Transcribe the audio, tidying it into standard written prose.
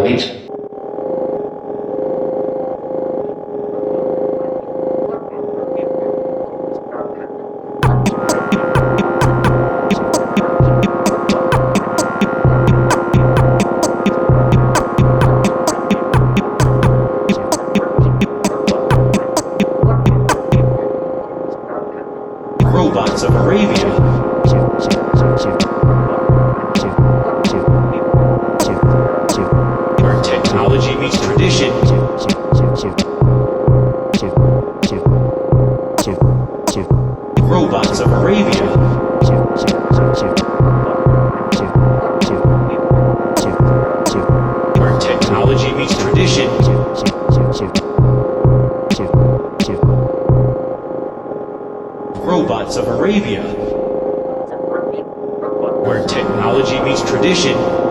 wait. Robots of Arabia. Where technology meets tradition. Robots of Arabia. Where technology meets tradition. Robots of Arabia. Where technology meets tradition.